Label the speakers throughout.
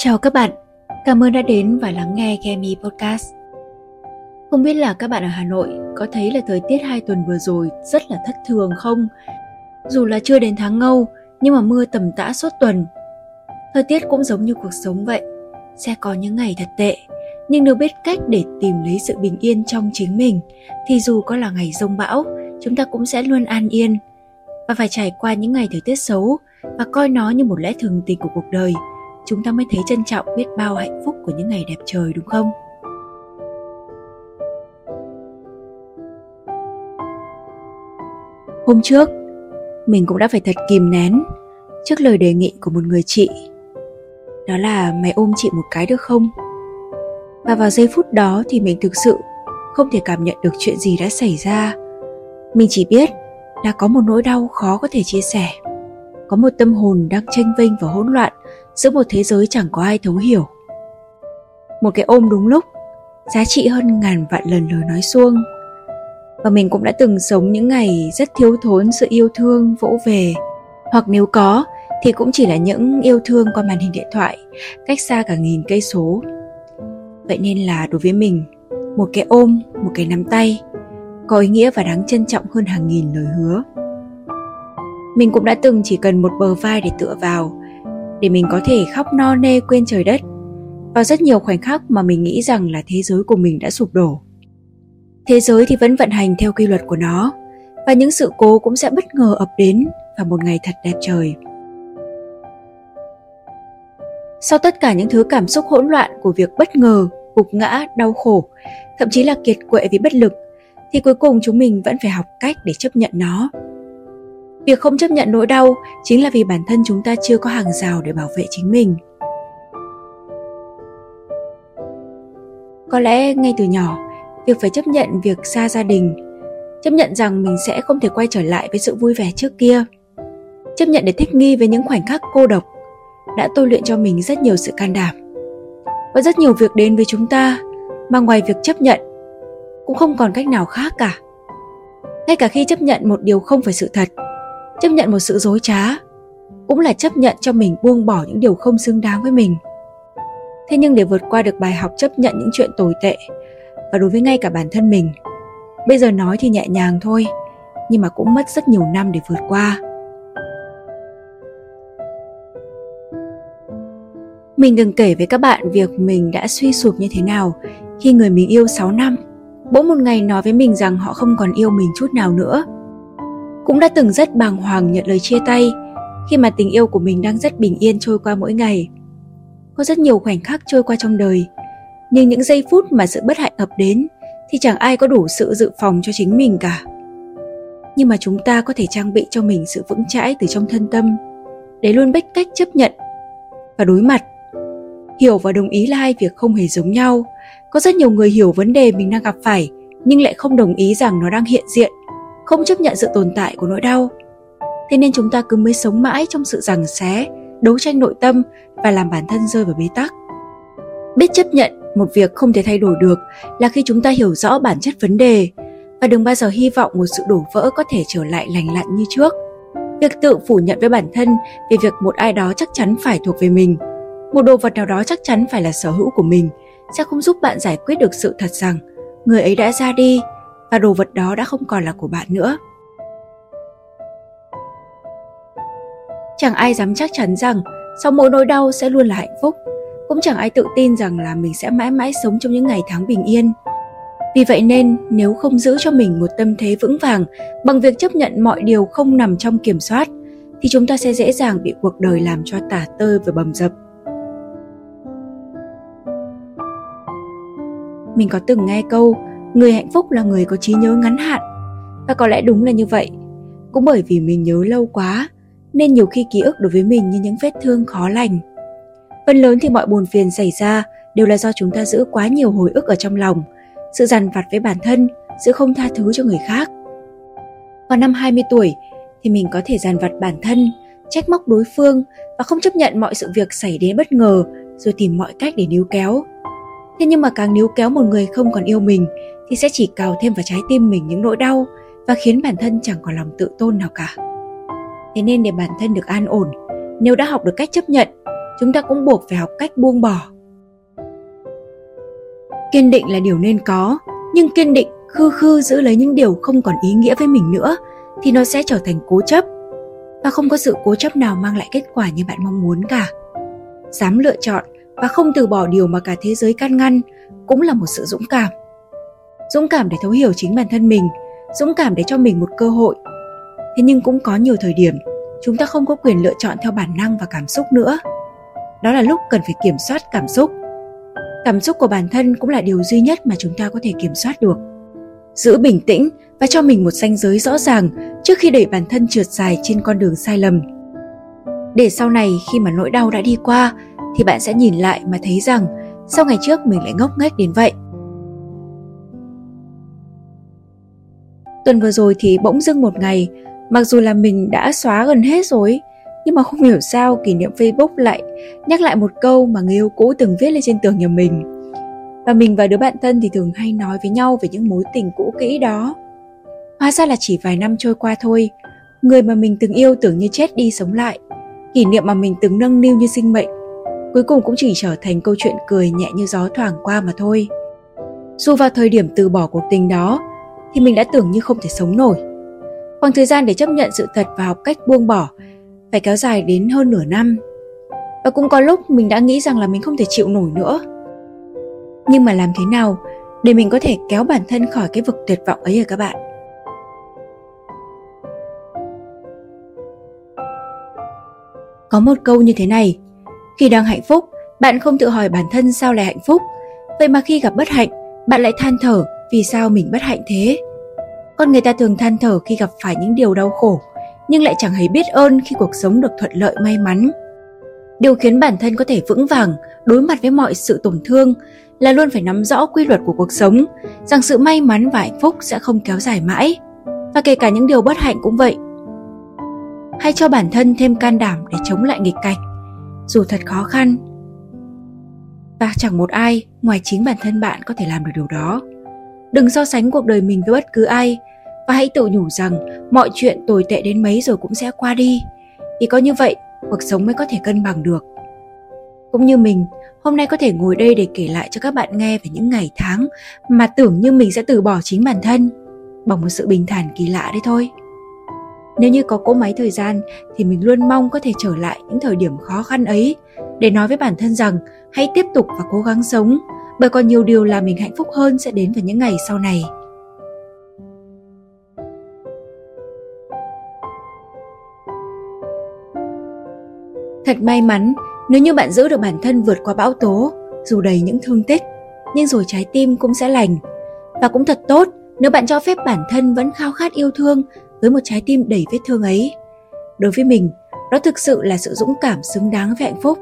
Speaker 1: Chào các bạn, cảm ơn đã đến và lắng nghe Kemi Podcast. Không biết là các bạn ở Hà Nội có thấy là thời tiết 2 tuần vừa rồi rất là thất thường không? Dù là chưa đến tháng Ngâu nhưng mà mưa tầm tã suốt tuần. Thời tiết cũng giống như cuộc sống vậy, sẽ có những ngày thật tệ, nhưng nếu biết cách để tìm lấy sự bình yên trong chính mình thì dù có là ngày giông bão, chúng ta cũng sẽ luôn an yên. Và phải trải qua những ngày thời tiết xấu và coi nó như một lẽ thường tình của cuộc đời, chúng ta mới thấy trân trọng biết bao hạnh phúc của những ngày đẹp trời, đúng không? Hôm trước, mình cũng đã phải thật kìm nén trước lời đề nghị của một người chị. Đó là mày ôm chị một cái được không? Và vào giây phút đó thì mình thực sự không thể cảm nhận được chuyện gì đã xảy ra. Mình chỉ biết là có một nỗi đau khó có thể chia sẻ. Có một tâm hồn đang chênh vênh và hỗn loạn giữa một thế giới chẳng có ai thấu hiểu. Một cái ôm đúng lúc giá trị hơn ngàn vạn lần lời nói suông. Và mình cũng đã từng sống những ngày rất thiếu thốn sự yêu thương vỗ về, hoặc nếu có thì cũng chỉ là những yêu thương qua màn hình điện thoại, cách xa cả nghìn cây số. Vậy nên là đối với mình, một cái ôm, một cái nắm tay có ý nghĩa và đáng trân trọng hơn hàng nghìn lời hứa. Mình cũng đã từng chỉ cần một bờ vai để tựa vào, để mình có thể khóc no nê quên trời đất. Vào rất nhiều khoảnh khắc mà mình nghĩ rằng là thế giới của mình đã sụp đổ. Thế giới thì vẫn vận hành theo quy luật của nó, và những sự cố cũng sẽ bất ngờ ập đến vào một ngày thật đẹp trời. Sau tất cả những thứ cảm xúc hỗn loạn của việc bất ngờ, gục ngã, đau khổ, thậm chí là kiệt quệ vì bất lực, thì cuối cùng chúng mình vẫn phải học cách để chấp nhận nó. Việc không chấp nhận nỗi đau chính là vì bản thân chúng ta chưa có hàng rào để bảo vệ chính mình. Có lẽ ngay từ nhỏ, việc phải chấp nhận việc xa gia đình, chấp nhận rằng mình sẽ không thể quay trở lại với sự vui vẻ trước kia, chấp nhận để thích nghi với những khoảnh khắc cô độc, đã tôi luyện cho mình rất nhiều sự can đảm. Và rất nhiều việc đến với chúng ta mà ngoài việc chấp nhận cũng không còn cách nào khác cả. Ngay cả khi chấp nhận một điều không phải sự thật, chấp nhận một sự dối trá, cũng là chấp nhận cho mình buông bỏ những điều không xứng đáng với mình. Thế nhưng để vượt qua được bài học chấp nhận những chuyện tồi tệ, và đối với ngay cả bản thân mình, bây giờ nói thì nhẹ nhàng thôi, nhưng mà cũng mất rất nhiều năm để vượt qua. Mình từng kể với các bạn việc mình đã suy sụp như thế nào khi người mình yêu 6 năm bỗng một ngày nói với mình rằng họ không còn yêu mình chút nào nữa. Cũng đã từng rất bàng hoàng nhận lời chia tay khi mà tình yêu của mình đang rất bình yên trôi qua mỗi ngày. Có rất nhiều khoảnh khắc trôi qua trong đời, nhưng những giây phút mà sự bất hạnh ập đến thì chẳng ai có đủ sự dự phòng cho chính mình cả. Nhưng mà chúng ta có thể trang bị cho mình sự vững chãi từ trong thân tâm, để luôn biết cách chấp nhận và đối mặt. Hiểu và đồng ý là hai việc không hề giống nhau. Có rất nhiều người hiểu vấn đề mình đang gặp phải, nhưng lại không đồng ý rằng nó đang hiện diện, không chấp nhận sự tồn tại của nỗi đau. Thế nên chúng ta cứ mới sống mãi trong sự giằng xé, đấu tranh nội tâm và làm bản thân rơi vào bế tắc. Biết chấp nhận một việc không thể thay đổi được là khi chúng ta hiểu rõ bản chất vấn đề, và đừng bao giờ hy vọng một sự đổ vỡ có thể trở lại lành lặn như trước. Việc tự phủ nhận với bản thân về việc một ai đó chắc chắn phải thuộc về mình, một đồ vật nào đó chắc chắn phải là sở hữu của mình, sẽ không giúp bạn giải quyết được sự thật rằng người ấy đã ra đi và đồ vật đó đã không còn là của bạn nữa. Chẳng ai dám chắc chắn rằng sau mỗi nỗi đau sẽ luôn là hạnh phúc, cũng chẳng ai tự tin rằng là mình sẽ mãi mãi sống trong những ngày tháng bình yên. Vì vậy nên nếu không giữ cho mình một tâm thế vững vàng bằng việc chấp nhận mọi điều không nằm trong kiểm soát, thì chúng ta sẽ dễ dàng bị cuộc đời làm cho tả tơi và bầm dập. Mình có từng nghe câu người hạnh phúc là người có trí nhớ ngắn hạn, và có lẽ đúng là như vậy. Cũng bởi vì mình nhớ lâu quá nên nhiều khi ký ức đối với mình như những vết thương khó lành. Phần lớn thì mọi buồn phiền xảy ra đều là do chúng ta giữ quá nhiều hồi ức ở trong lòng, sự dằn vặt với bản thân, sự không tha thứ cho người khác. Vào năm 20 tuổi thì mình có thể dằn vặt bản thân, trách móc đối phương và không chấp nhận mọi sự việc xảy đến bất ngờ, rồi tìm mọi cách để níu kéo. Thế nhưng mà càng níu kéo một người không còn yêu mình thì sẽ chỉ cào thêm vào trái tim mình những nỗi đau và khiến bản thân chẳng còn lòng tự tôn nào cả. Thế nên để bản thân được an ổn, nếu đã học được cách chấp nhận chúng ta cũng buộc phải học cách buông bỏ. Kiên định là điều nên có, nhưng kiên định khư khư giữ lấy những điều không còn ý nghĩa với mình nữa thì nó sẽ trở thành cố chấp. Và không có sự cố chấp nào mang lại kết quả như bạn mong muốn cả. Dám lựa chọn và không từ bỏ điều mà cả thế giới can ngăn cũng là một sự dũng cảm. Dũng cảm để thấu hiểu chính bản thân mình, dũng cảm để cho mình một cơ hội. Thế nhưng cũng có nhiều thời điểm chúng ta không có quyền lựa chọn theo bản năng và cảm xúc nữa. Đó là lúc cần phải kiểm soát cảm xúc. Cảm xúc của bản thân cũng là điều duy nhất mà chúng ta có thể kiểm soát được. Giữ bình tĩnh và cho mình một ranh giới rõ ràng trước khi đẩy bản thân trượt dài trên con đường sai lầm. Để sau này khi mà nỗi đau đã đi qua thì bạn sẽ nhìn lại mà thấy rằng sao ngày trước mình lại ngốc nghếch đến vậy. Tuần vừa rồi thì bỗng dưng một ngày, mặc dù là mình đã xóa gần hết rồi, nhưng mà không hiểu sao kỷ niệm Facebook lại nhắc lại một câu mà người yêu cũ từng viết lên trên tường nhà mình. Và mình và đứa bạn thân thì thường hay nói với nhau về những mối tình cũ kỹ đó. Hóa ra là chỉ vài năm trôi qua thôi, người mà mình từng yêu tưởng như chết đi sống lại, kỷ niệm mà mình từng nâng niu như sinh mệnh, cuối cùng cũng chỉ trở thành câu chuyện cười nhẹ như gió thoảng qua mà thôi. Dù vào thời điểm từ bỏ cuộc tình đó thì mình đã tưởng như không thể sống nổi. Khoảng thời gian để chấp nhận sự thật và học cách buông bỏ phải kéo dài đến hơn nửa năm. Và cũng có lúc mình đã nghĩ rằng là mình không thể chịu nổi nữa. Nhưng mà làm thế nào để mình có thể kéo bản thân khỏi cái vực tuyệt vọng ấy hả các bạn? Có một câu như thế này: khi đang hạnh phúc, bạn không tự hỏi bản thân sao lại hạnh phúc. Vậy mà khi gặp bất hạnh, bạn lại than thở vì sao mình bất hạnh thế. Con người ta thường than thở khi gặp phải những điều đau khổ, nhưng lại chẳng hề biết ơn khi cuộc sống được thuận lợi may mắn. Điều khiến bản thân có thể vững vàng đối mặt với mọi sự tổn thương là luôn phải nắm rõ quy luật của cuộc sống, rằng sự may mắn và hạnh phúc sẽ không kéo dài mãi. Và kể cả những điều bất hạnh cũng vậy. Hãy cho bản thân thêm can đảm để chống lại nghịch cảnh, dù thật khó khăn. Và chẳng một ai ngoài chính bản thân bạn có thể làm được điều đó. Đừng so sánh cuộc đời mình với bất cứ ai, và hãy tự nhủ rằng mọi chuyện tồi tệ đến mấy rồi cũng sẽ qua đi. Vì có như vậy, cuộc sống mới có thể cân bằng được. Cũng như mình, hôm nay có thể ngồi đây để kể lại cho các bạn nghe về những ngày tháng mà tưởng như mình sẽ từ bỏ chính bản thân, bằng một sự bình thản kỳ lạ đấy thôi. Nếu như có cỗ máy thời gian thì mình luôn mong có thể trở lại những thời điểm khó khăn ấy để nói với bản thân rằng hãy tiếp tục và cố gắng sống, bởi còn nhiều điều làm mình hạnh phúc hơn sẽ đến vào những ngày sau này. Thật may mắn nếu như bạn giữ được bản thân vượt qua bão tố, dù đầy những thương tích, nhưng rồi trái tim cũng sẽ lành. Và cũng thật tốt nếu bạn cho phép bản thân vẫn khao khát yêu thương với một trái tim đầy vết thương ấy. Đối với mình, đó thực sự là sự dũng cảm xứng đáng với hạnh phúc.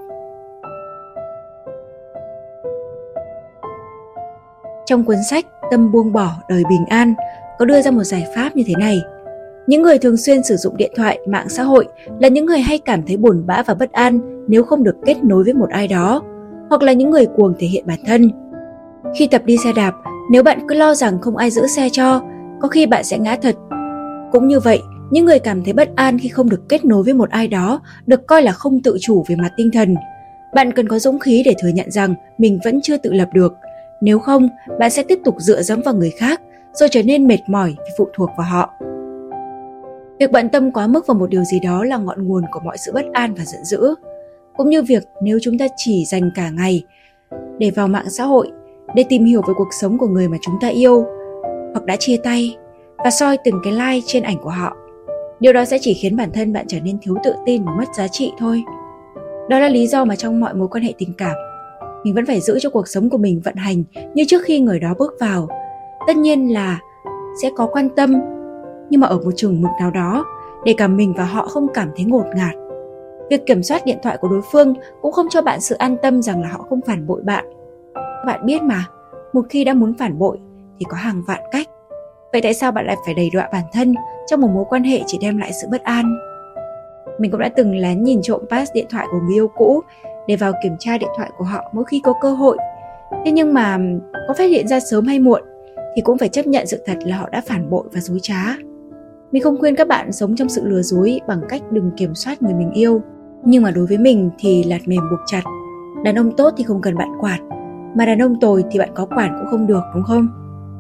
Speaker 1: Trong cuốn sách Tâm buông bỏ đời bình an có đưa ra một giải pháp như thế này: những người thường xuyên sử dụng điện thoại, mạng xã hội là những người hay cảm thấy buồn bã và bất an nếu không được kết nối với một ai đó, hoặc là những người cuồng thể hiện bản thân. Khi tập đi xe đạp, nếu bạn cứ lo rằng không ai giữ xe cho, có khi bạn sẽ ngã thật. Cũng như vậy, những người cảm thấy bất an khi không được kết nối với một ai đó được coi là không tự chủ về mặt tinh thần. Bạn cần có dũng khí để thừa nhận rằng mình vẫn chưa tự lập được. Nếu không, bạn sẽ tiếp tục dựa dẫm vào người khác, rồi trở nên mệt mỏi vì phụ thuộc vào họ. Việc bận tâm quá mức vào một điều gì đó là ngọn nguồn của mọi sự bất an và giận dữ. Cũng như việc nếu chúng ta chỉ dành cả ngày để vào mạng xã hội, để tìm hiểu về cuộc sống của người mà chúng ta yêu, hoặc đã chia tay, và soi từng cái like trên ảnh của họ. Điều đó sẽ chỉ khiến bản thân bạn trở nên thiếu tự tin và mất giá trị thôi. Đó là lý do mà trong mọi mối quan hệ tình cảm, mình vẫn phải giữ cho cuộc sống của mình vận hành như trước khi người đó bước vào. Tất nhiên là sẽ có quan tâm, nhưng mà ở một chừng mực nào đó, để cả mình và họ không cảm thấy ngột ngạt. Việc kiểm soát điện thoại của đối phương cũng không cho bạn sự an tâm rằng là họ không phản bội bạn. Bạn biết mà, một khi đã muốn phản bội thì có hàng vạn cách. Vậy tại sao bạn lại phải đầy đọa bản thân trong một mối quan hệ chỉ đem lại sự bất an? Mình cũng đã từng lén nhìn trộm pass điện thoại của người yêu cũ để vào kiểm tra điện thoại của họ mỗi khi có cơ hội. Thế nhưng mà có phát hiện ra sớm hay muộn thì cũng phải chấp nhận sự thật là họ đã phản bội và dối trá. Mình không khuyên các bạn sống trong sự lừa dối bằng cách đừng kiểm soát người mình yêu. Nhưng mà đối với mình thì lạt mềm buộc chặt. Đàn ông tốt thì không cần bạn quản, mà đàn ông tồi thì bạn có quản cũng không được, đúng không?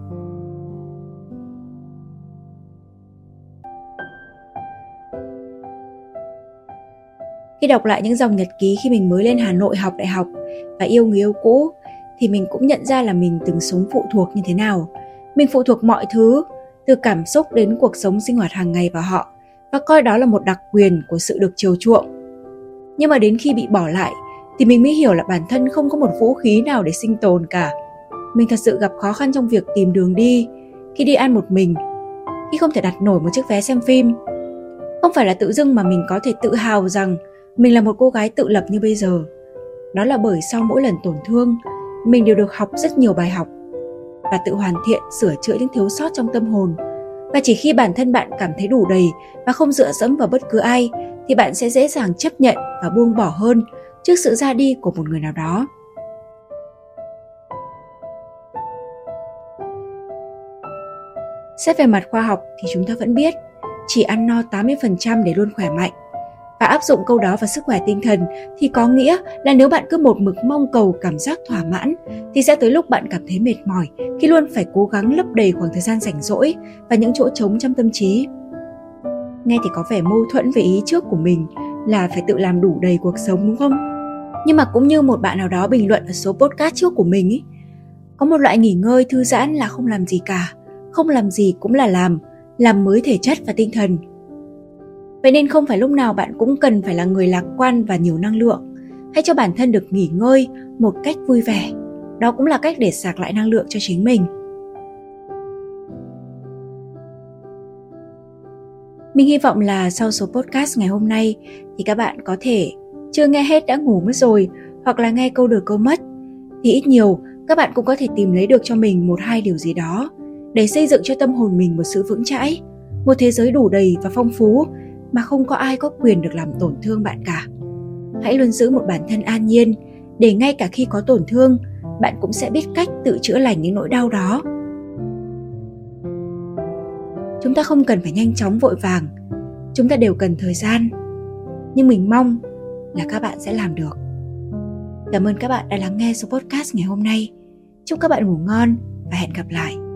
Speaker 1: Khi đọc lại những dòng nhật ký khi mình mới lên Hà Nội học đại học và yêu người yêu cũ, thì mình cũng nhận ra là mình từng sống phụ thuộc như thế nào. Mình phụ thuộc mọi thứ, từ cảm xúc đến cuộc sống sinh hoạt hàng ngày vào họ, và coi đó là một đặc quyền của sự được chiều chuộng. Nhưng mà đến khi bị bỏ lại, thì mình mới hiểu là bản thân không có một vũ khí nào để sinh tồn cả. Mình thật sự gặp khó khăn trong việc tìm đường đi, khi đi ăn một mình, khi không thể đặt nổi một chiếc vé xem phim. Không phải là tự dưng mà mình có thể tự hào rằng mình là một cô gái tự lập như bây giờ. Đó là bởi sau mỗi lần tổn thương, mình đều được học rất nhiều bài học và tự hoàn thiện, sửa chữa những thiếu sót trong tâm hồn. Và chỉ khi bản thân bạn cảm thấy đủ đầy và không dựa dẫm vào bất cứ ai, thì bạn sẽ dễ dàng chấp nhận và buông bỏ hơn trước sự ra đi của một người nào đó. Xét về mặt khoa học thì chúng ta vẫn biết chỉ ăn no 80% để luôn khỏe mạnh. Và áp dụng câu đó vào sức khỏe tinh thần thì có nghĩa là nếu bạn cứ một mực mong cầu cảm giác thỏa mãn, thì sẽ tới lúc bạn cảm thấy mệt mỏi khi luôn phải cố gắng lấp đầy khoảng thời gian rảnh rỗi và những chỗ trống trong tâm trí. Nghe thì có vẻ mâu thuẫn với ý trước của mình là phải tự làm đủ đầy cuộc sống, đúng không? Nhưng mà cũng như một bạn nào đó bình luận ở số podcast trước của mình ý, có một loại nghỉ ngơi thư giãn là không làm gì cả, không làm gì cũng là làm mới thể chất và tinh thần. Vậy nên không phải lúc nào bạn cũng cần phải là người lạc quan và nhiều năng lượng. Hãy cho bản thân được nghỉ ngơi một cách vui vẻ. Đó cũng là cách để sạc lại năng lượng cho chính mình. Mình hy vọng là sau số podcast ngày hôm nay thì các bạn có thể chưa nghe hết đã ngủ mất rồi, hoặc là nghe câu được câu mất, thì ít nhiều các bạn cũng có thể tìm lấy được cho mình một hai điều gì đó để xây dựng cho tâm hồn mình một sự vững chãi, một thế giới đủ đầy và phong phú mà không có ai có quyền được làm tổn thương bạn cả. Hãy luôn giữ một bản thân an nhiên, để ngay cả khi có tổn thương, bạn cũng sẽ biết cách tự chữa lành những nỗi đau đó. Chúng ta không cần phải nhanh chóng vội vàng, chúng ta đều cần thời gian. Nhưng mình mong là các bạn sẽ làm được. Cảm ơn các bạn đã lắng nghe số podcast ngày hôm nay. Chúc các bạn ngủ ngon và hẹn gặp lại.